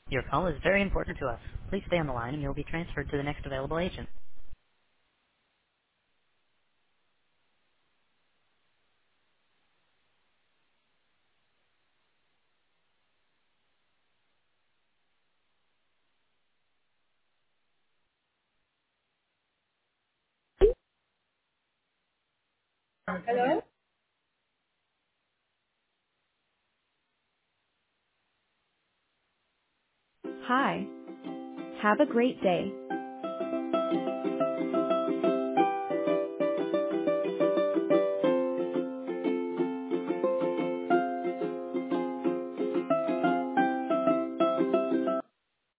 Your call is very important to us. Please stay on the line and you'll be transferred to the next available agent. Hello? Hi. Have a great day.